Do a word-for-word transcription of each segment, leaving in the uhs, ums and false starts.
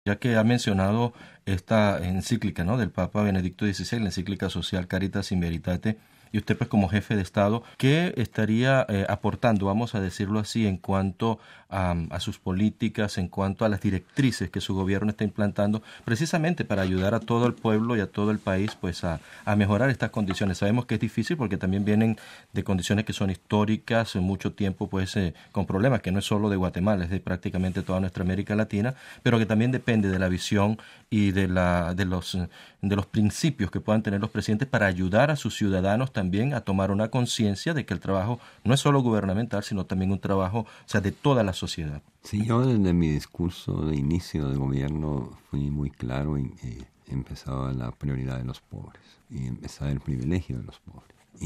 Ya que ha mencionado esta encíclica, ¿no?, del Papa Benedicto dieciséis, la encíclica social Caritas in Veritate, y usted pues como jefe de Estado, ¿qué estaría eh, aportando, vamos a decirlo así, en cuanto a, a sus políticas, en cuanto a las directrices que su gobierno está implantando, precisamente para ayudar a todo el pueblo y a todo el país pues a, a mejorar estas condiciones? Sabemos que es difícil porque también vienen de condiciones que son históricas, en mucho tiempo pues eh, con problemas, que no es solo de Guatemala, es de prácticamente toda nuestra América Latina, pero que también depende de la visión y de, la, de, los, de los principios que puedan tener los presidentes para ayudar a sus ciudadanos también a tomar una conciencia de que el trabajo no es solo gubernamental, sino también un trabajo, o sea, de toda la sociedad. Sí, yo desde mi discurso de inicio de gobierno fui muy claro en que empezaba la prioridad de los pobres y empezaba el privilegio de los pobres.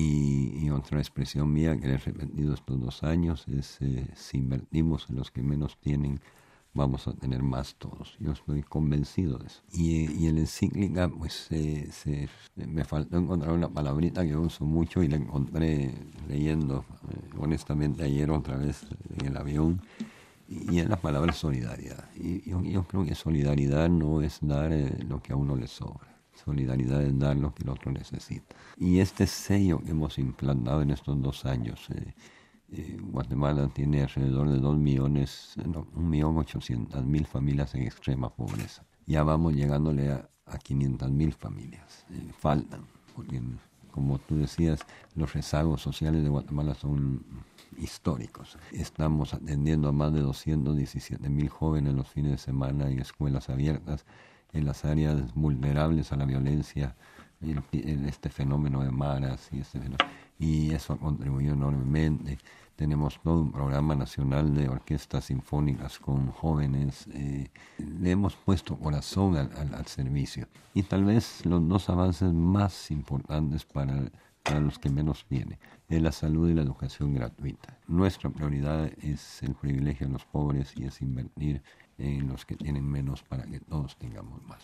Y, y otra expresión mía que he repetido estos dos años es eh, si invertimos en los que menos tienen, vamos a tener más todos. Yo estoy convencido de eso. Y, y en la encíclica, pues eh, se, me faltó encontrar una palabrita que yo uso mucho y la encontré leyendo, eh, honestamente, ayer otra vez en el avión. Y es la palabra solidaridad. Y yo, yo creo que solidaridad no es dar eh, lo que a uno le sobra. Solidaridad es dar lo que el otro necesita. Y este sello que hemos implantado en estos dos años, eh, eh, Guatemala tiene alrededor de dos millones, no, un millón ochocientas mil familias en extrema pobreza. Ya vamos llegándole a, a quinientas mil familias. Eh, faltan, porque como tú decías, los rezagos sociales de Guatemala son históricos. Estamos atendiendo a más de doscientos diecisiete mil jóvenes los fines de semana en escuelas abiertas, en las áreas vulnerables a la violencia, en, en este fenómeno de maras y, este fenómeno, y eso ha contribuido enormemente. Tenemos todo un programa nacional de orquestas sinfónicas con jóvenes. Eh, le hemos puesto corazón al, al, al servicio. Y tal vez los dos avances más importantes para, para los que menos tienen es la salud y la educación gratuita. Nuestra prioridad es el privilegio de los pobres y es invertir en los que tienen menos para que todos tengamos más.